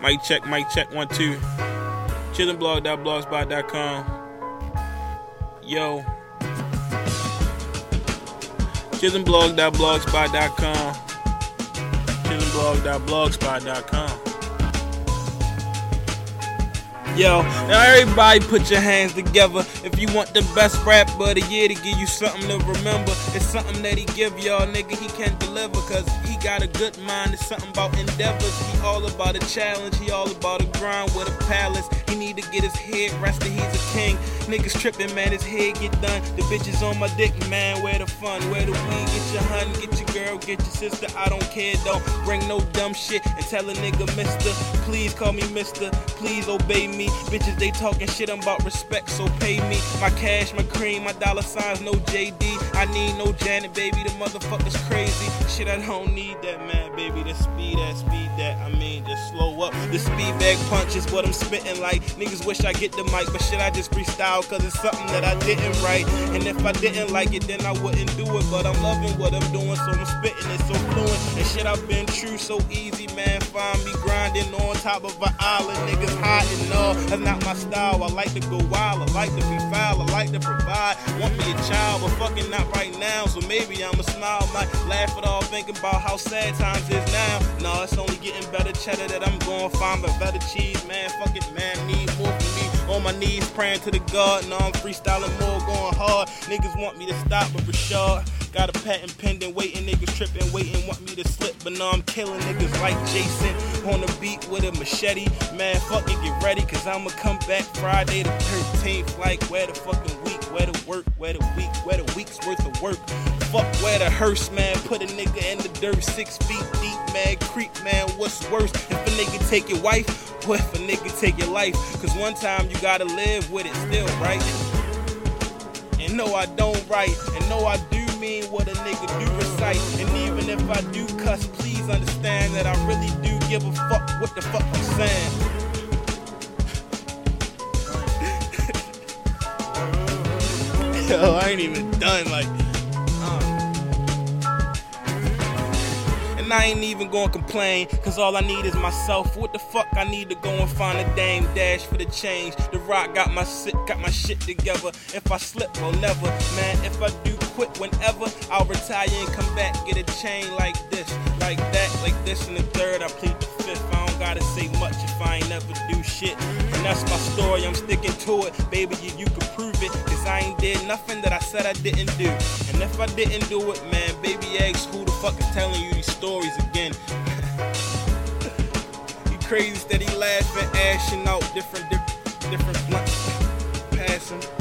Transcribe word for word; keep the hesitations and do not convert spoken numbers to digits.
Mic check, mic check, one, two. chillin blog dot blogspot dot com. Yo. chillin blog dot blogspot dot com. chillin blog dot blogspot dot com. Yo, now everybody put your hands together if you want the best rapper of the year to give you something to remember. It's something that he give y'all, nigga, he can deliver, cause he got a good mind. It's something about endeavors. He all about a challenge, he all about a grind with a palace. He need to get his head rested, he's a king. Niggas tripping, man, his head get done. The bitches on my dick, man, where the fun, where the weed. Get your hun, get your girl, get your sister. I don't care, don't bring no dumb shit and tell a nigga mister. Please call me mister, please obey me. Bitches, they talking shit, I'm about respect, so pay me. My cash, my cream, my dollar signs, no J D. I need no Janet, baby, the motherfucker's crazy. Shit, I don't need that, man, baby. The speed that, speed that, I mean, just slow up. The speed bag punch is what I'm spitting like. Niggas wish I get the mic, but shit, I just freestyle, cause it's something that I didn't write. And if I didn't like it, then I wouldn't do it. But I'm loving what I'm doing, so I'm spitting it so fluent. And shit, I've been true, so easy, man. Find me grinding on top of an island. Niggas hiding all. That's not my style. I like to go wild. I like to be foul. I like to provide. Want me a child, but fucking not right now. So maybe I'ma smile, might laugh it all, thinking about how sad times is now. No, it's only getting better cheddar that I'm going to find a better cheese, man. Fuck it, man. Need more from me. On my knees, praying to the God. No, I'm freestyling more, going hard. Niggas want me to stop, but for sure. Got a patent pending, waiting, niggas tripping, waiting, want me to slip, but no, I'm killing niggas like Jason on the beat with a machete. Man, fuck it, get ready, cause I'ma come back Friday the thirteenth. Like, where the fucking week, where the work, where the week, where the week's worth of work. Fuck where the hearse, man, put a nigga in the dirt, six feet deep, man, creep, man, what's worse? If a nigga take your wife, what if a nigga take your life? Cause one time you gotta live with it still, right? And no, I don't write, and no, I do mean what a nigga do recite. And even if I do cuss, please understand that I really do give a fuck what the fuck I'm saying. Yo, I ain't even done, like, I ain't even gonna complain, cause all I need is myself. What the fuck I need to go and find a dame, dash for the change. The Rock got my shit, got my shit together. If I slip, well never, man. If I do quit whenever, I'll retire and come back, get a chain like this, like that, like this, and the third, I plead the fifth. I don't gotta say much if I ain't never do shit. And that's my story, I'm sticking to it. Baby, you, you can prove it, cause I ain't did nothing that I said I didn't do. And if I didn't do it, man, baby, ask who the fuck is telling you these stories again. You crazy, steady laughing, ashing out different, different, different blunts, passing.